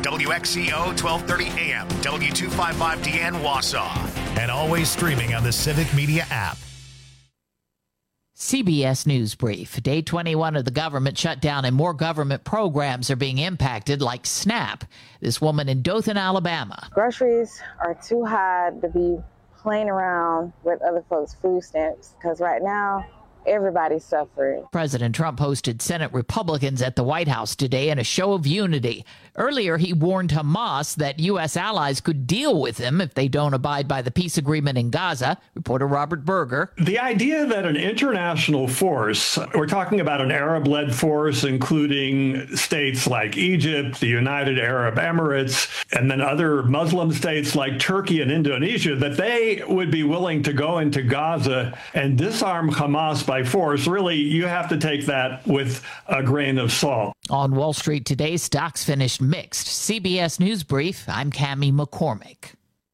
WXCO 1230 AM, W255DN Wausau. And always streaming on the Civic Media app. CBS News Brief. Day 21 of the government shutdown and more government programs are being impacted, like SNAP. This woman in Dothan, Alabama. Groceries are too high to be playing around with other folks' food stamps because right now, everybody's suffering. President Trump hosted Senate Republicans at the White House today in a show of unity. Earlier, he warned Hamas that U.S. allies could deal with him if they don't abide by the peace agreement in Gaza. Reporter Robert Berger. The idea that an international force, we're talking about an Arab-led force, including states like Egypt, the United Arab Emirates, and then other Muslim states like Turkey and Indonesia, that they would be willing to go into Gaza and disarm Hamas by force, really, you have to take that with a grain of salt. On Wall Street today, stocks finished mixed. CBS News Brief, I'm Cammie McCormick.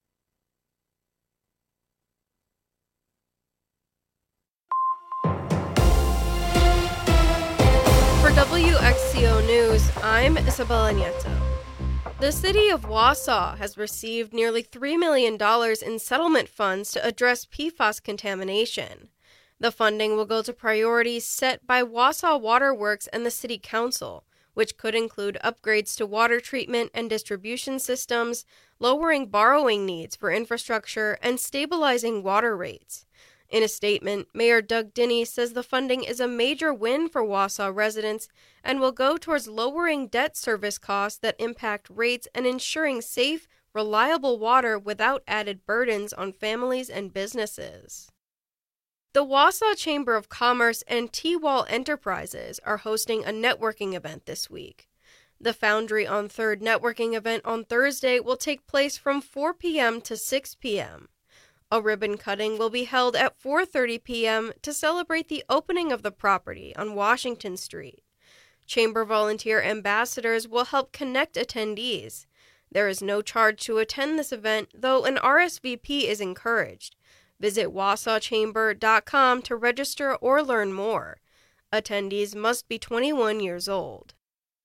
For WXCO News, I'm Isabella Nieto. The city of Wausau has received nearly $3 million in settlement funds to address PFAS contamination. The funding will go to priorities set by Wausau Water Works and the City Council, which could include upgrades to water treatment and distribution systems, lowering borrowing needs for infrastructure, and stabilizing water rates. In a statement, Mayor Doug Dinny says the funding is a major win for Wausau residents and will go towards lowering debt service costs that impact rates and ensuring safe, reliable water without added burdens on families and businesses. The Wausau Chamber of Commerce and T-Wall Enterprises are hosting a networking event this week. The Foundry on Third networking event on Thursday will take place from 4 p.m. to 6 p.m. A ribbon cutting will be held at 4:30 p.m. to celebrate the opening of the property on Washington Street. Chamber volunteer ambassadors will help connect attendees. There is no charge to attend this event, though an RSVP is encouraged. Visit wausauchamber.com to register or learn more. Attendees must be 21 years old.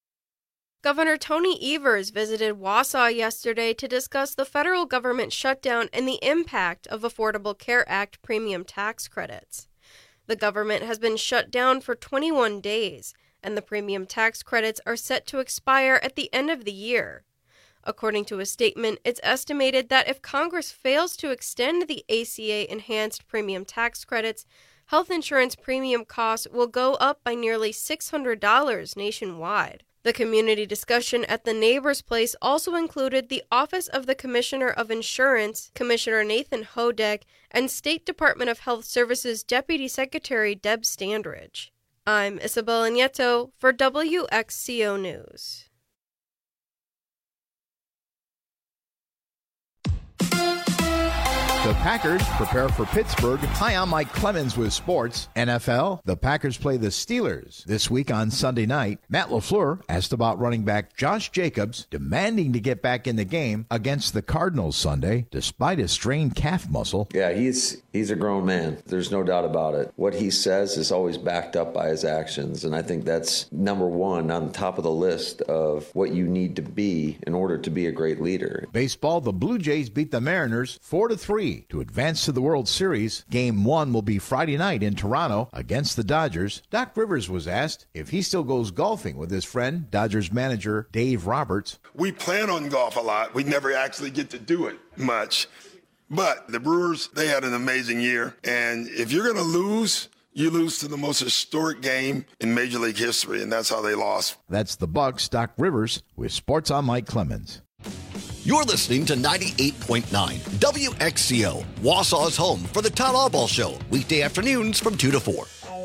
Governor Tony Evers visited Wausau yesterday to discuss the federal government shutdown and the impact of Affordable Care Act premium tax credits. The government has been shut down for 21 days, and the premium tax credits are set to expire at the end of the year. According to a statement, it's estimated that if Congress fails to extend the ACA enhanced premium tax credits, health insurance premium costs will go up by nearly $600 nationwide. The community discussion at the Neighbors Place also included the Office of the Commissioner of Insurance, Commissioner Nathan Hodeck, and State Department of Health Services Deputy Secretary Deb Standridge. I'm Isabella Nieto for WXCO News. The Packers prepare for Pittsburgh. Hi, I'm Mike Clemens with sports. NFL, the Packers play the Steelers this week on Sunday night. Matt LaFleur asked about running back Josh Jacobs, demanding to get back in the game against the Cardinals Sunday, despite a strained calf muscle. Yeah, he's a grown man. There's no doubt about it. What he says is always backed up by his actions, and I think that's number one on top of the list of what you need to be in order to be a great leader. Baseball, the Blue Jays beat the Mariners 4-3 to advance to the World Series. Game 1 will be Friday night in Toronto against the Dodgers. Doc Rivers was asked if he still goes golfing with his friend, Dodgers manager Dave Roberts. We plan on golf a lot. We never actually get to do it much. But the Brewers, they had an amazing year. And if you're going to lose, you lose to the most historic game in Major League history, and that's how they lost. That's the Bucks. Doc Rivers with Sports on Mike Clemens. You're listening to 98.9 WXCO, Wausau's home for the Todd Alball Show, weekday afternoons from 2 to 4.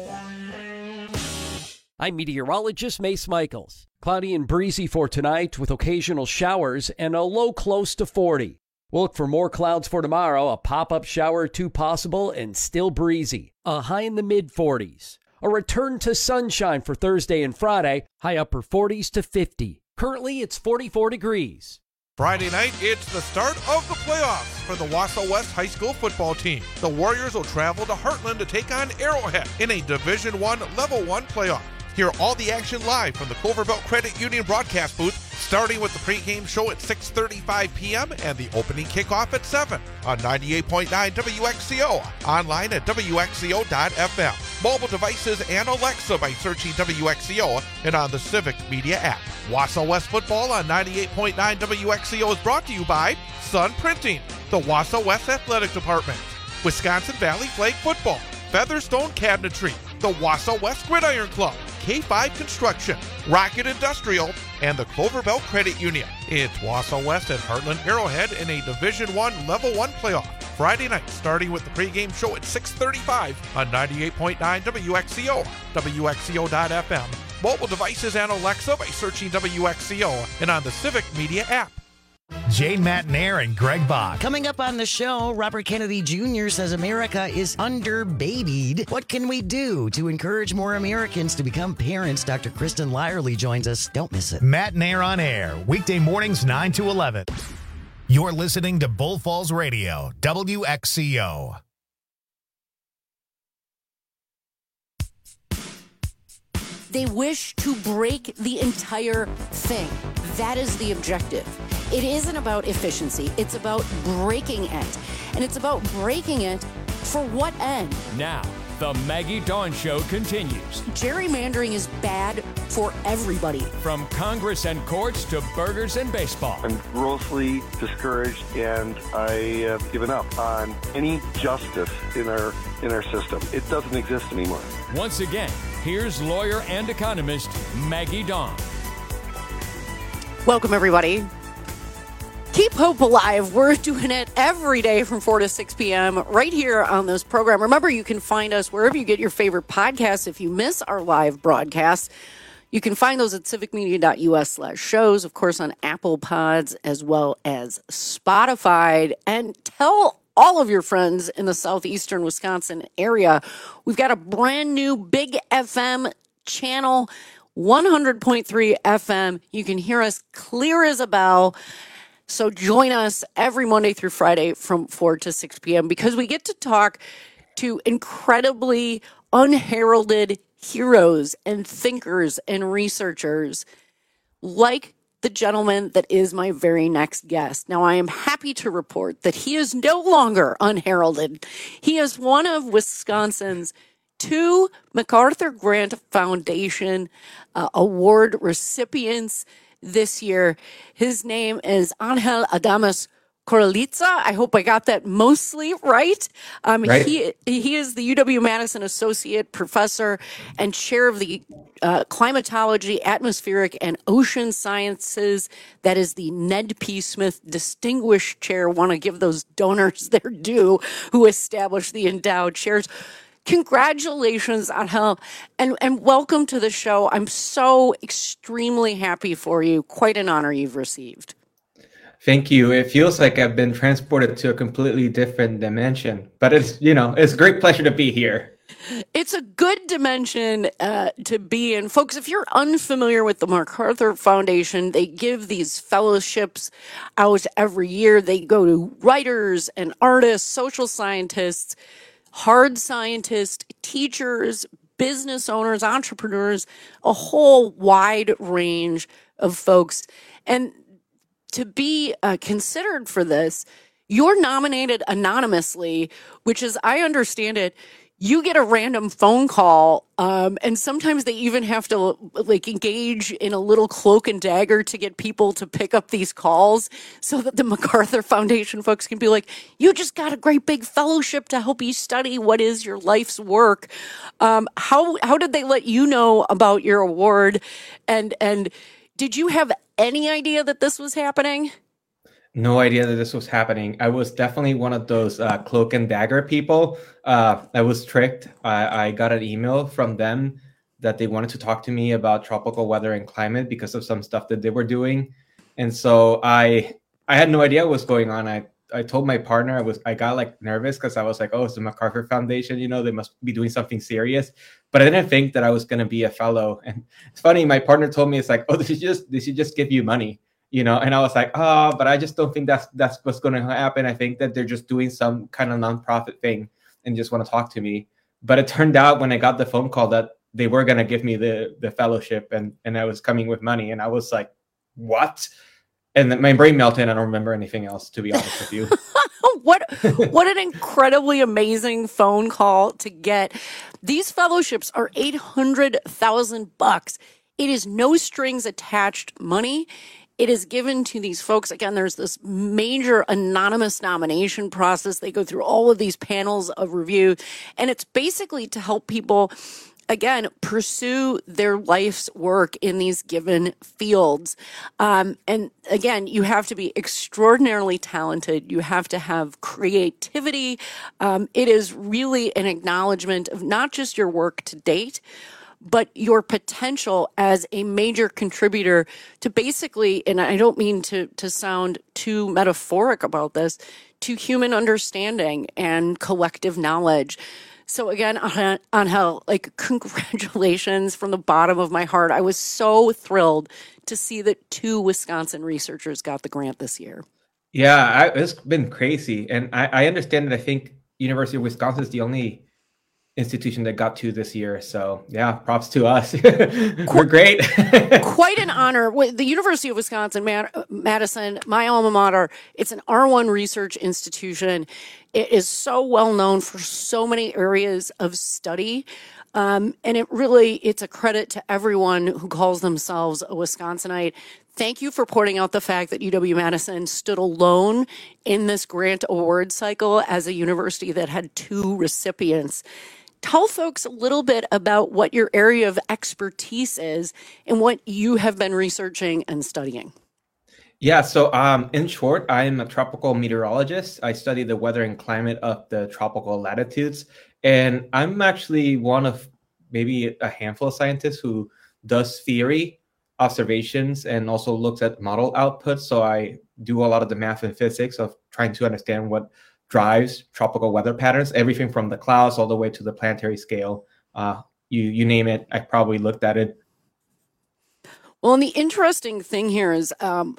I'm meteorologist Mace Michaels. Cloudy and breezy for tonight with occasional showers and a low close to 40. We'll look for more clouds for tomorrow, a pop-up shower or two possible, and still breezy. A high in the mid-40s. A return to sunshine for Thursday and Friday, high upper 40s to 50. Currently, it's 44 degrees. Friday night, it's the start of the playoffs for the Wausau West High School football team. The Warriors will travel to Heartland to take on Arrowhead in a Division I Level 1 playoff. Hear all the action live from the Clover Belt Credit Union broadcast booth, starting with the pregame show at 6:35 p.m. and the opening kickoff at 7 on 98.9 WXCO, online at WXCO.FM, mobile devices and Alexa by searching WXCO, and on the Civic Media app. Wausau West football on 98.9 WXCO is brought to you by Sun Printing, the Wausau West Athletic Department, Wisconsin Valley Flag Football, Featherstone Cabinetry, the Wausau West Gridiron Club, K5 Construction, Rocket Industrial, and the Clover Belt Credit Union. It's Wausau West at Heartland Arrowhead in a Division I Level 1 playoff. Friday night, starting with the pregame show at 6:35 on 98.9 WXCO, WXCO.FM, mobile devices and Alexa by searching WXCO, and on the Civic Media app. Jane Matnair and Greg Bach. Coming up on the show, Robert Kennedy Jr. says America is under-babied. What can we do to encourage more Americans to become parents? Dr. Kristen Lyerly joins us. Don't miss it. Matnair on air, weekday mornings 9 to 11. You're listening to Bull Falls Radio, WXCO. They wish to break the entire thing. That is the objective. It isn't about efficiency. It's about breaking it. And it's about breaking it for what end? Now, the Maggie Dawn Show continues. Gerrymandering is bad for everybody. From Congress and courts to burgers and baseball. I'm grossly discouraged, and I have given up on any justice in our system. It doesn't exist anymore. Once again, here's lawyer and economist Maggie Dawn. Welcome, everybody. Keep hope alive. We're doing it every day from 4 to 6 p.m. right here on this program. Remember, you can find us wherever you get your favorite podcasts. If you miss our live broadcasts, you can find those at civicmedia.us/shows, of course, on Apple Pods as well as Spotify. And tell all of your friends in the southeastern Wisconsin area, we've got a brand new Big FM channel, 100.3 FM. You can hear us clear as a bell. So join us every Monday through Friday from 4 to 6 p.m. because we get to talk to incredibly unheralded heroes and thinkers and researchers like the gentleman that is my very next guest. Now, I am happy to report that he is no longer unheralded. He is one of Wisconsin's 2 MacArthur Grant Foundation award recipients this year. His name is Angel Adames Corraliza. I hope I got that mostly right. Right. He is the UW-Madison Associate Professor and Chair of the Climatology, Atmospheric, and Ocean Sciences. That is the Ned P. Smith Distinguished Chair. Want to give those donors their due who established the endowed chairs. Congratulations, Angel, and welcome to the show. I'm so extremely happy for you. Quite an honor you've received. Thank you. It feels like I've been transported to a completely different dimension, but it's a great pleasure to be here. It's a good dimension to be in. Folks, if you're unfamiliar with the MacArthur Foundation, they give these fellowships out every year. They go to writers and artists, social scientists, hard scientists, teachers, business owners, entrepreneurs, a whole wide range of folks. And to be considered for this, you're nominated anonymously, which is, I understand it, you get a random phone call, and sometimes they even have to engage in a little cloak and dagger to get people to pick up these calls so that the MacArthur Foundation folks can be like, you just got a great big fellowship to help you study what is your life's work. How did they let you know about your award? And did you have any idea that this was happening? No idea that this was happening. I was definitely one of those cloak and dagger people. I was tricked. I got an email from them that they wanted to talk to me about tropical weather and climate because of some stuff that they were doing. And so I had no idea what was going on. I told my partner, I got nervous because I was like, oh, it's the MacArthur Foundation, they must be doing something serious. But I didn't think that I was going to be a fellow. And it's funny, my partner told me, it's like, oh, they should just give you money. And I was like, oh, but I just don't think that's what's going to happen. I think that they're just doing some kind of nonprofit thing and just want to talk to me. But it turned out when I got the phone call that they were going to give me the fellowship, and I was coming with money. And I was like, what? And then my brain melted. I don't remember anything else, to be honest with you. What an incredibly amazing phone call to get. These fellowships are $800,000. It is no strings attached money. It is given to these folks. Again, there's this major anonymous nomination process. They go through all of these panels of review, and it's basically to help people, again, pursue their life's work in these given fields. And again, you have to be extraordinarily talented. You have to have creativity. It is really an acknowledgement of not just your work to date, but your potential as a major contributor to basically, and I don't mean to sound too metaphoric about this, to human understanding and collective knowledge. So again, Angel, like, congratulations from the bottom of my heart. I was so thrilled to see that 2 Wisconsin researchers got the grant this year. Yeah, it's been crazy. And I understand that I think University of Wisconsin is the only institution that got 2 this year. So yeah, props to us. We're great. Quite an honor. The University of Wisconsin, Madison, my alma mater, it's an R1 research institution. It is so well known for so many areas of study. And it's a credit to everyone who calls themselves a Wisconsinite. Thank you for pointing out the fact that UW-Madison stood alone in this grant award cycle as a university that had 2 recipients. Tell folks a little bit about what your area of expertise is and what you have been researching and studying. Yeah, so in short, I'm a tropical meteorologist. I study the weather and climate of the tropical latitudes. And I'm actually one of maybe a handful of scientists who does theory observations and also looks at model outputs. So I do a lot of the math and physics of trying to understand what drives tropical weather patterns, everything from the clouds all the way to the planetary scale. You name it, I probably looked at it. Well, and the interesting thing here is,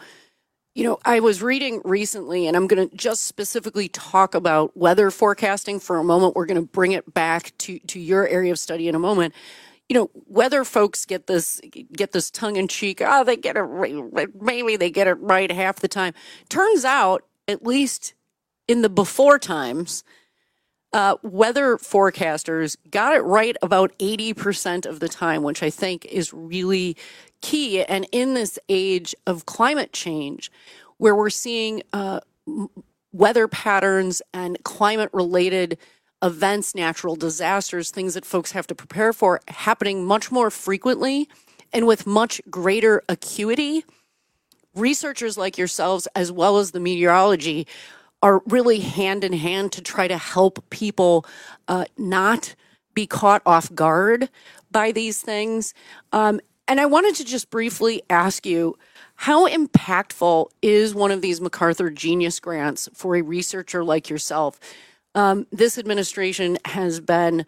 I was reading recently, and I'm going to just specifically talk about weather forecasting for a moment. We're going to bring it back to your area of study in a moment. Weather folks get this tongue in cheek. Oh, they get it right. Maybe they get it right half the time. Turns out, at least in the before times, weather forecasters got it right about 80% of the time, which I think is really key. And in this age of climate change, where we're seeing weather patterns and climate-related events, natural disasters, things that folks have to prepare for, happening much more frequently and with much greater acuity, researchers like yourselves, as well as the meteorology, are really hand in hand to try to help people not be caught off guard by these things. And I wanted to just briefly ask you, how impactful is one of these MacArthur Genius Grants for a researcher like yourself? This administration has been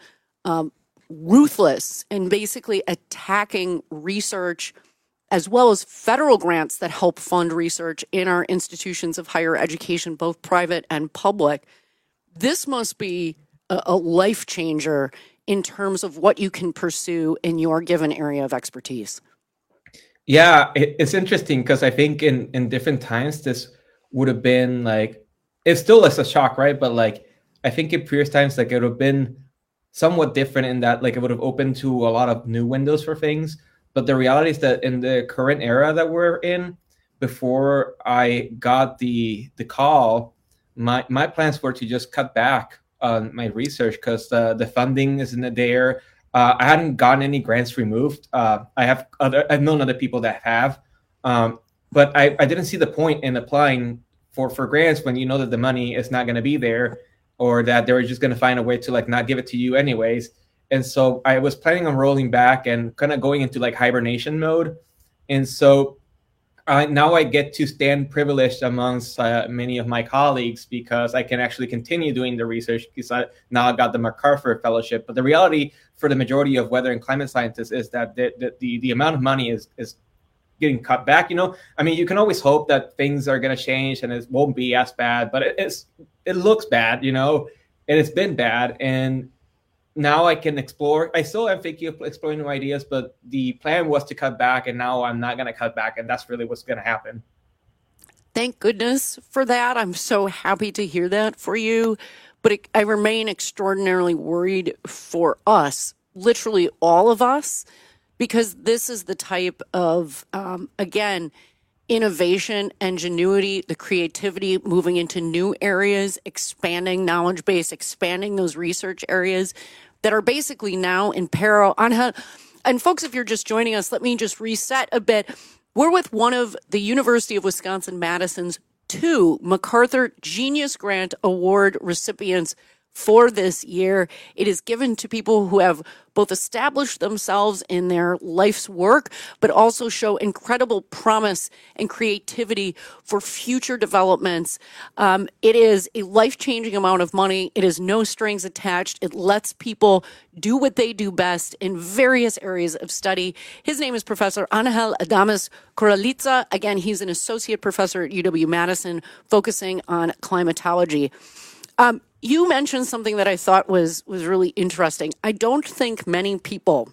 ruthless in basically attacking research as well as federal grants that help fund research in our institutions of higher education, both private and public. This must be a life changer in terms of what you can pursue in your given area of expertise. Yeah, it's interesting because I think in different times, this would have been like, it still is a shock, right? But like, I think in previous times, like, it would have been somewhat different in that, like, it would have opened to a lot of new windows for things. But the reality is that in the current era that we're in, before I got the call, my plans were to just cut back on my research because the funding isn't there. I hadn't gotten any grants removed. I've known other people that have, but I didn't see the point in applying for grants when you know that the money is not going to be there, or that they're just going to find a way to like not give it to you anyways. And so I was planning on rolling back and kind of going into like hibernation mode. And so now I get to stand privileged amongst many of my colleagues because I can actually continue doing the research because now I got the MacArthur Fellowship. But the reality for the majority of weather and climate scientists is that the amount of money is getting cut back. I mean, you can always hope that things are going to change and it won't be as bad, but it looks bad, and it's been bad. And now I can explore. I still am thinking of exploring new ideas, but the plan was to cut back, and now I'm not going to cut back, and that's really what's going to happen. Thank goodness for that. I'm so happy to hear that for you. But I remain extraordinarily worried for us, literally all of us, because this is the type of, again, innovation, ingenuity, the creativity, moving into new areas, expanding knowledge base, expanding those research areas that are basically now in peril. And folks, if you're just joining us, let me just reset a bit. We're with one of the University of Wisconsin-Madison's 2 MacArthur Genius Grant Award recipients for this year. It is given to people who have both established themselves in their life's work, but also show incredible promise and creativity for future developments. It is a life-changing amount of money. It is no strings attached. It lets people do what they do best in various areas of study. His name is Professor Angel Adames Corraliza. Again, he's an associate professor at UW-Madison, focusing on climatology. You mentioned something that I thought was really interesting. I don't think many people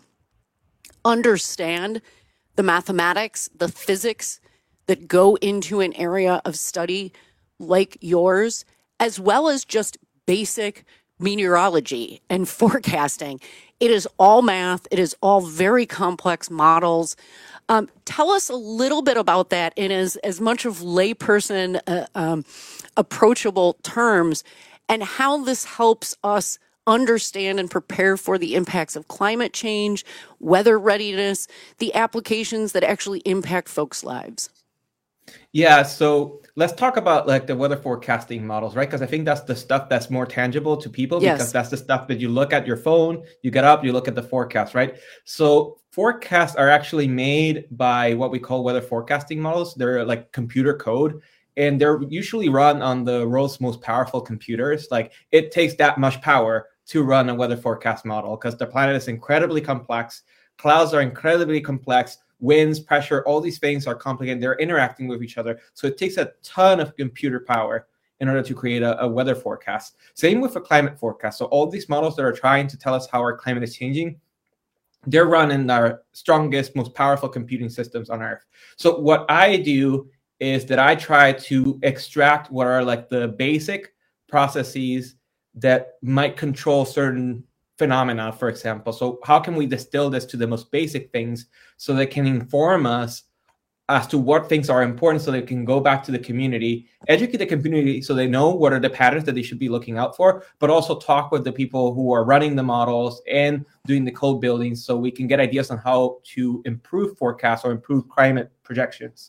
understand the mathematics, the physics that go into an area of study like yours, as well as just basic meteorology and forecasting. It is all math. It is all very complex models. Tell us a little bit about that in as much of layperson approachable terms, and how this helps us understand and prepare for the impacts of climate change, weather readiness, the applications that actually impact folks' lives. Yeah, so let's talk about like the weather forecasting models, right? Because I think that's the stuff that's more tangible to people, because that's the stuff that you look at your phone, you get up, you look at the forecast, right? So forecasts are actually made by what we call weather forecasting models. They're like computer code, and they're usually run on the world's most powerful computers. Like, it takes that much power to run a weather forecast model because the planet is incredibly complex. Clouds are incredibly complex. Winds, pressure, all these things are complicated. They're interacting with each other. So it takes a ton of computer power in order to create a weather forecast. Same with a climate forecast. So all these models that are trying to tell us how our climate is changing, they're run in our strongest, most powerful computing systems on Earth. So what I do is that I try to extract what are like the basic processes that might control certain phenomena, for example. So how can we distill this to the most basic things so they can inform us as to what things are important, so they can go back to the community, educate the community so they know what are the patterns that they should be looking out for, but also talk with the people who are running the models and doing the code building so we can get ideas on how to improve forecasts or improve climate projections.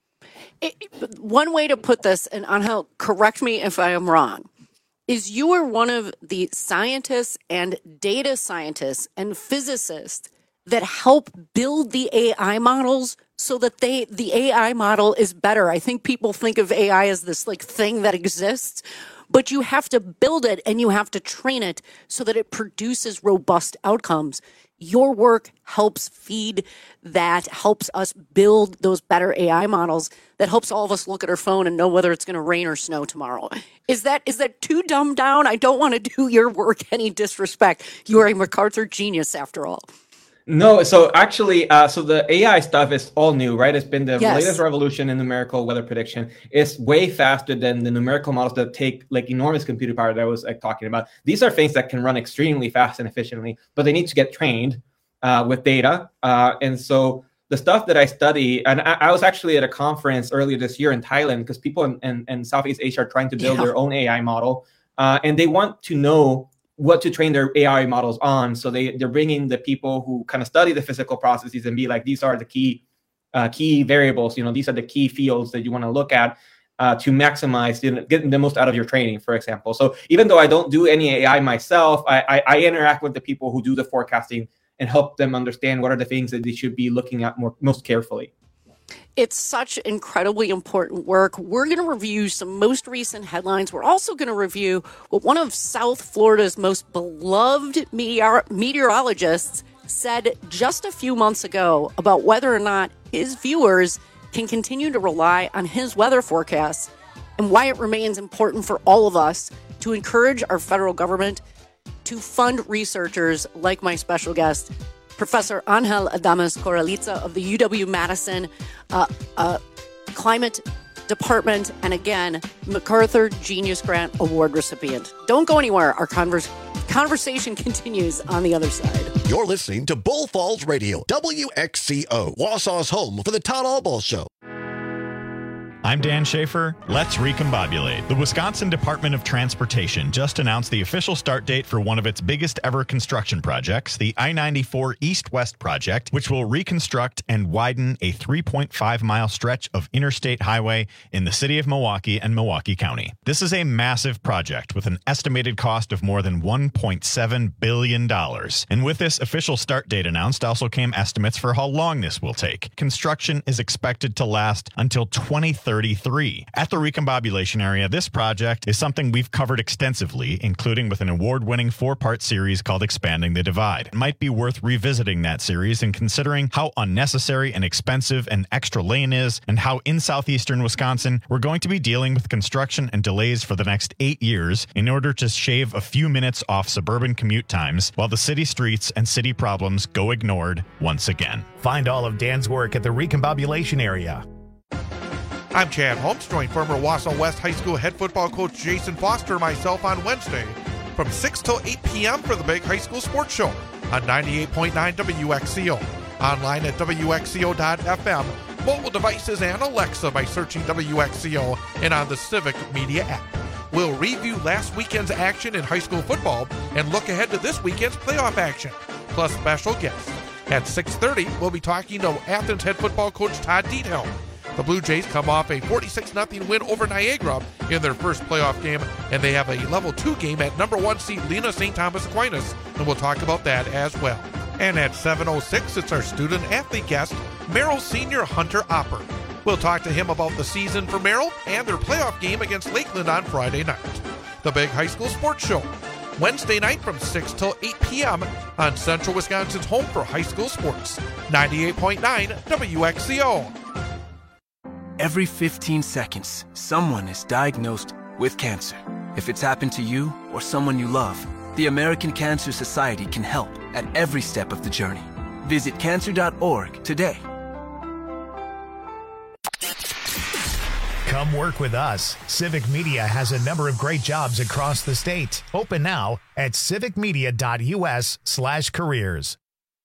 One way to put this, and Angel, correct me if I am wrong, is you are one of the scientists and data scientists and physicists that help build the AI models so that the AI model is better. I think people think of AI as this like thing that exists, but you have to build it and you have to train it so that it produces robust outcomes. Your work helps feed that, helps us build those better AI models, that helps all of us look at our phone and know whether it's going to rain or snow tomorrow. Is that too dumbed down? I don't want to do your work any disrespect. You are a MacArthur genius after all. No, so actually, so the AI stuff is all new, right? It's been the latest revolution in numerical weather prediction. It's way faster than the numerical models that take like enormous computer power that I was like talking about. These are things that can run extremely fast and efficiently, but they need to get trained with data. And so the stuff that I study, and I was actually at a conference earlier this year in Thailand because people in Southeast Asia are trying to build their own AI model, and they want to know what to train their AI models on. So they're bringing the people who kind of study the physical processes and be like, these are the key variables. You know, these are the key fields that you want to look at to maximize getting the most out of your training, for example. So even though I don't do any AI myself, I interact with the people who do the forecasting and help them understand what are the things that they should be looking at most carefully. It's such incredibly important work. We're going to review some most recent headlines. We're also going to review what one of South Florida's most beloved meteorologists said just a few months ago about whether or not his viewers can continue to rely on his weather forecasts, and why it remains important for all of us to encourage our federal government to fund researchers like my special guest, Professor Angel Adames Corraliza of the UW-Madison Climate Department, and again, MacArthur Genius Grant Award recipient. Don't go anywhere. Our conversation continues on the other side. You're listening to Bull Falls Radio, WXCO, Wausau's home for the Todd Allball Show. I'm Dan Schaefer. Let's recombobulate. The Wisconsin Department of Transportation just announced the official start date for one of its biggest ever construction projects, the I-94 East-West project, which will reconstruct and widen a 3.5-mile stretch of interstate highway in the city of Milwaukee and Milwaukee County. This is a massive project with an estimated cost of more than $1.7 billion. And with this official start date announced also came estimates for how long this will take. Construction is expected to last until 2030. At the recombobulation area, this project is something we've covered extensively, including with an award-winning 4-part series called Expanding the Divide. It might be worth revisiting that series and considering how unnecessary and expensive an extra lane is, and how in southeastern Wisconsin we're going to be dealing with construction and delays for the next 8 years in order to shave a few minutes off suburban commute times while the city streets and city problems go ignored once again. Find all of Dan's work at the recombobulation area. I'm Chad Holmes, joined former Wausau West High School head football coach Jason Foster and myself on Wednesday from 6 till 8 p.m. for the Big High School Sports Show on 98.9 WXCO. Online at WXCO.FM, mobile devices, and Alexa by searching WXCO and on the Civic Media app. We'll review last weekend's action in high school football and look ahead to this weekend's playoff action, plus special guests. At 6:30, we'll be talking to Athens head football coach Todd Diethelm. The Blue Jays come off a 46-0 win over Niagara in their first playoff game, and they have a level 2 game at number 1 seed Lena St. Thomas Aquinas, and we'll talk about that as well. And at 7:06, it's our student-athlete guest, Merrill senior Hunter Opper. We'll talk to him about the season for Merrill and their playoff game against Lakeland on Friday night. The Big High School Sports Show, Wednesday night from 6 till 8 p.m. on Central Wisconsin's home for high school sports, 98.9 WXCO. Every 15 seconds, someone is diagnosed with cancer. If it's happened to you or someone you love, the American Cancer Society can help at every step of the journey. Visit cancer.org today. Come work with us. Civic Media has a number of great jobs across the state. Open now at civicmedia.us/careers.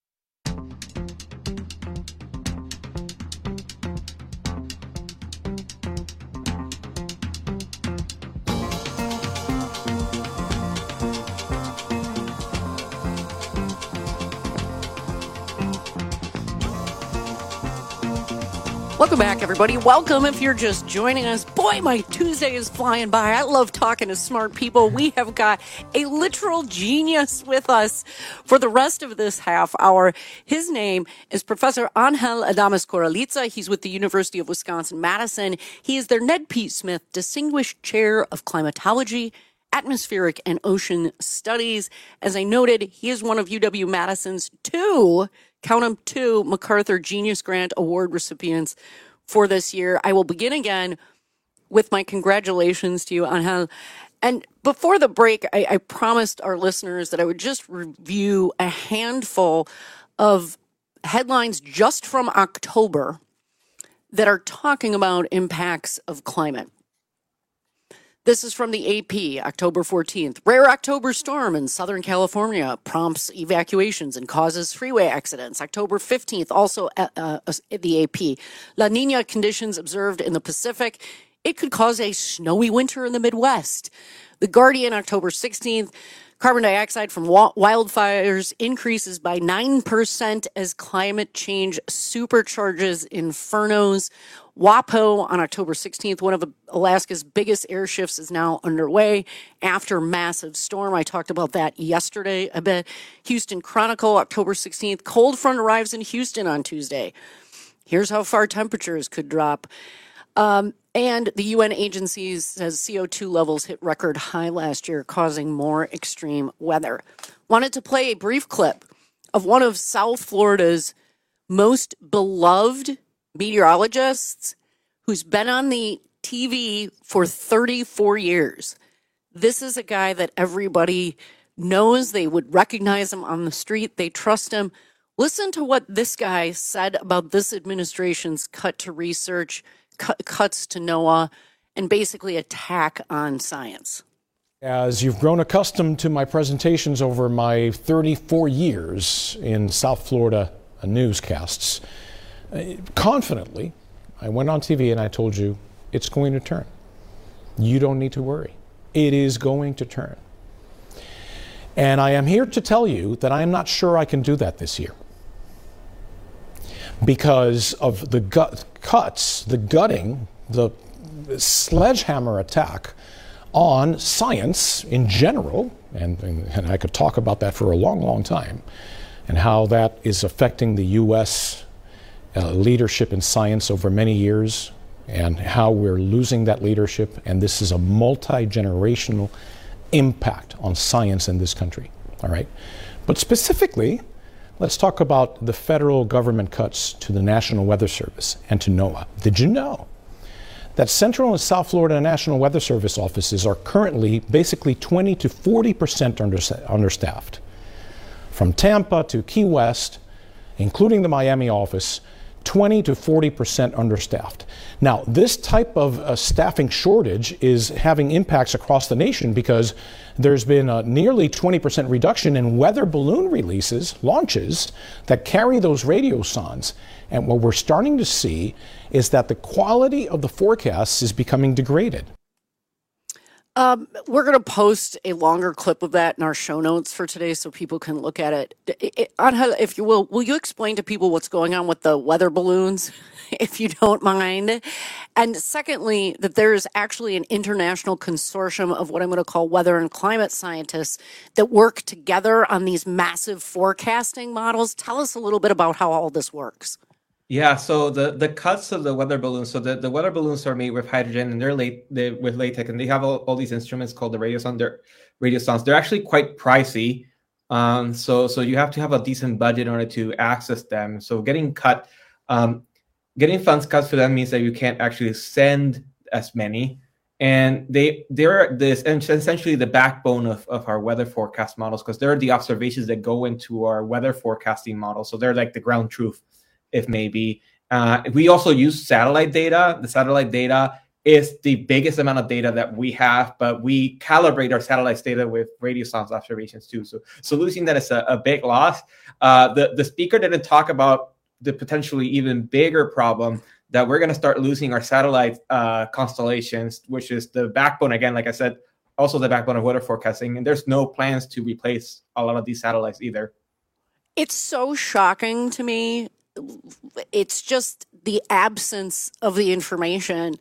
Welcome back, everybody. Welcome if you're just joining us. Boy, my Tuesday is flying by. I love talking to smart people. We have got a literal genius with us for the rest of this half hour. His name is Professor Angel Adames Corraliza. He's with the University of Wisconsin-Madison. He is their Ned P. Smith Distinguished Chair of Climatology, Atmospheric and Ocean Studies. As I noted, he is one of UW-Madison's two MacArthur Genius Grant Award recipients for this year. I will begin again with my congratulations to you, Angel. And before the break, I promised our listeners that I would just review a handful of headlines just from October that are talking about impacts of climate. This is from the AP, October 14th. Rare October storm in Southern California prompts evacuations and causes freeway accidents. October 15th, also the AP. La Nina conditions observed in the Pacific. It could cause a snowy winter in the Midwest. The Guardian, October 16th. Carbon dioxide from wildfires increases by 9% as climate change supercharges infernos. WAPO on October 16th, one of Alaska's biggest air shifts is now underway after massive storm. I talked about that yesterday a bit. Houston Chronicle, October 16th, cold front arrives in Houston on Tuesday. Here's how far temperatures could drop. And the UN agency says CO2 levels hit record high last year, causing more extreme weather. Wanted to play a brief clip of one of South Florida's most beloved meteorologists who's been on the TV for 34 years. This is a guy that everybody knows they would recognize him on the street. They trust him. Listen to what this guy said about this administration's cut to research, cuts to NOAA, and basically attack on science. As you've grown accustomed to my presentations over my 34 years in South Florida newscasts, confidently, I went on TV and I told you it's going to turn. You don't need to worry. It is going to turn. And I am here to tell you that I am not sure I can do that this year because of the gutting, the sledgehammer attack on science in general, and I could talk about that for a long, long time, and how that is affecting the U.S. Leadership in science over many years, and how we're losing that leadership, and this is a multi-generational impact on science in this country, all right? But specifically, let's talk about the federal government cuts to the National Weather Service and to NOAA. Did you know that Central and South Florida National Weather Service offices are currently basically 20 to 40% understaffed? From Tampa to Key West, including the Miami office, 20 to 40% understaffed. Now, this type of staffing shortage is having impacts across the nation because there's been a nearly 20% reduction in weather balloon launches that carry those radiosondes. And what we're starting to see is that the quality of the forecasts is becoming degraded. We're going to post a longer clip of that in our show notes for today so people can look at it. Angel, if you will you explain to people what's going on with the weather balloons, if you don't mind? And secondly, that there is actually an international consortium of what I'm going to call weather and climate scientists that work together on these massive forecasting models. Tell us a little bit about how all this works. Yeah, so the cuts of the weather balloons, so the weather balloons are made with hydrogen and they're with latex, and they have all these instruments called the radiosondes. They're actually quite pricey. So you have to have a decent budget in order to access them. So getting funds cut for them means that you can't actually send as many. And they're essentially the backbone of our weather forecast models, because they're the observations that go into our weather forecasting model. So they're like the ground truth, if maybe. We also use satellite data. The satellite data is the biggest amount of data that we have, but we calibrate our satellite data with radiosondes observations too. So losing that is a big loss. The speaker didn't talk about the potentially even bigger problem that we're going to start losing our satellite constellations, which is the backbone, again, like I said, also the backbone of weather forecasting. And there's no plans to replace a lot of these satellites either. It's so shocking to me. It's just the absence of the information.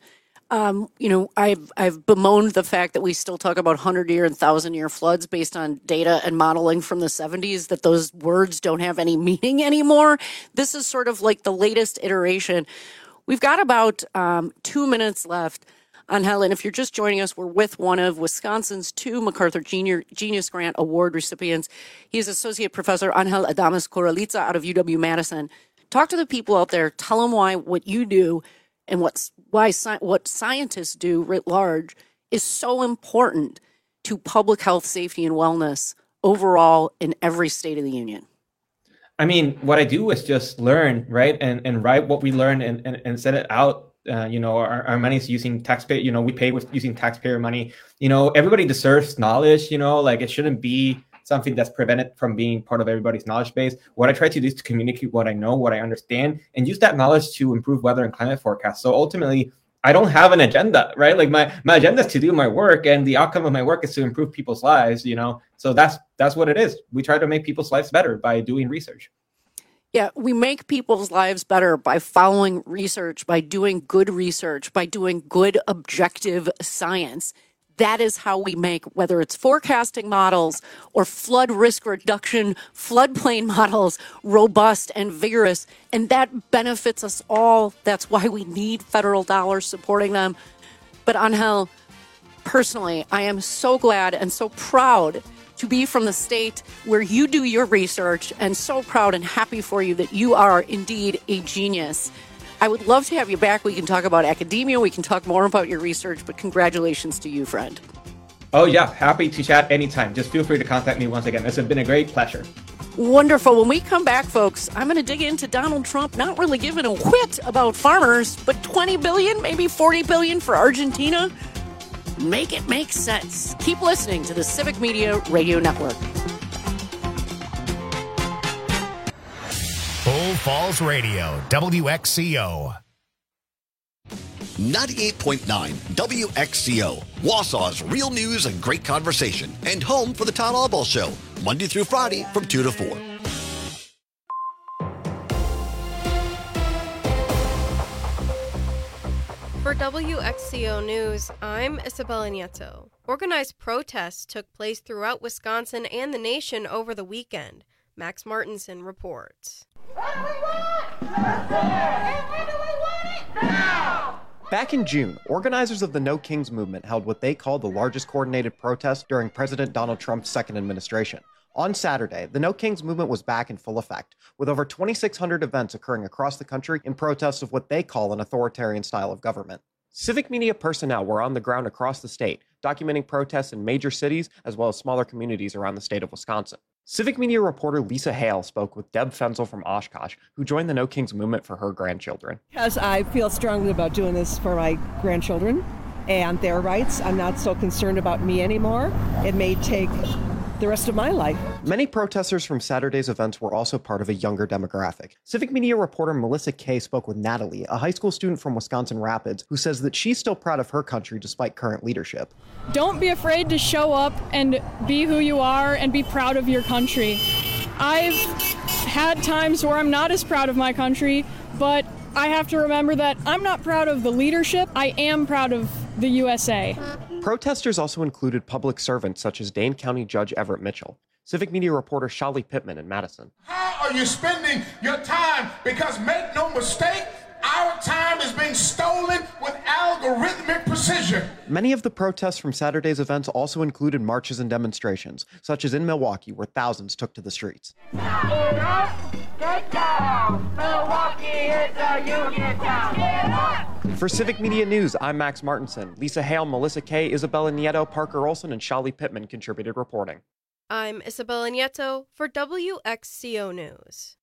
I've bemoaned the fact that we still talk about 100-year and 1,000-year floods based on data and modeling from the 70s, that those words don't have any meaning anymore. This is sort of like the latest iteration. We've got about 2 minutes left. Angel, and if you're just joining us, we're with one of Wisconsin's 2 MacArthur Genius Grant Award recipients. He is Associate Professor Angel Adames Corraliza out of UW-Madison. Talk to the people out there. Tell them why what you do and what scientists do writ large is so important to public health, safety, and wellness overall in every state of the union. I mean, what I do is just learn, right? And write what we learn and send it out. Our money is using taxpayer, we pay with using taxpayer money. Everybody deserves knowledge, like it shouldn't be something that's prevented from being part of everybody's knowledge base. What I try to do is to communicate what I know, what I understand, and use that knowledge to improve weather and climate forecasts. So ultimately, I don't have an agenda, right? Like my agenda is to do my work, and the outcome of my work is to improve people's lives, So that's what it is. We try to make people's lives better by doing research. Yeah, we make people's lives better by following research, by doing good research, by doing good objective science. That is how we make, whether it's forecasting models or flood risk reduction, floodplain models, robust and vigorous. And that benefits us all. That's why we need federal dollars supporting them. But Angel, personally, I am so glad and so proud to be from the state where you do your research, and so proud and happy for you that you are indeed a genius. I would love to have you back. We can talk about academia. We can talk more about your research, but congratulations to you, friend. Oh, yeah. Happy to chat anytime. Just feel free to contact me once again. It's been a great pleasure. Wonderful. When we come back, folks, I'm going to dig into Donald Trump not really giving a whit about farmers, but $20 billion, maybe $40 billion for Argentina. Make it make sense. Keep listening to the Civic Media Radio Network. Bull Falls Radio, WXCO. 98.9 WXCO, Wausau's real news and great conversation, and home for the Todd Albaugh Show, Monday through Friday from 2 to 4. For WXCO News, I'm Isabella Nieto. Organized protests took place throughout Wisconsin and the nation over the weekend. Max Martinson reports. Back in June, organizers of the No Kings movement held what they called the largest coordinated protest during President Donald Trump's second administration. On Saturday, the No Kings movement was back in full effect, with over 2,600 events occurring across the country in protest of what they call an authoritarian style of government. Civic media personnel were on the ground across the state, documenting protests in major cities as well as smaller communities around the state of Wisconsin. Civic media reporter Lisa Hale spoke with Deb Fenzel from Oshkosh, who joined the No Kings movement for her grandchildren. Because I feel strongly about doing this for my grandchildren and their rights. I'm not so concerned about me anymore. It may take the rest of my life. Many protesters from Saturday's events were also part of a younger demographic. Civic media reporter Melissa Kay spoke with Natalie, a high school student from Wisconsin Rapids, who says that she's still proud of her country despite current leadership. Don't be afraid to show up and be who you are and be proud of your country. I've had times where I'm not as proud of my country, but I have to remember that I'm not proud of the leadership. I am proud of the USA. Protesters also included public servants such as Dane County Judge Everett Mitchell. Civic media reporter Shali Pittman in Madison. How are you spending your time? Because make no mistake, our time is being stolen with algorithmic precision. Many of the protests from Saturday's events also included marches and demonstrations, such as in Milwaukee, where thousands took to the streets. Get up, get down. Milwaukee is a union town. Get up. For Civic Media News, I'm Max Martinson. Lisa Hale, Melissa Kay, Isabella Nieto, Parker Olson, and Shali Pittman contributed reporting. I'm Isabella Nieto for WXCO News.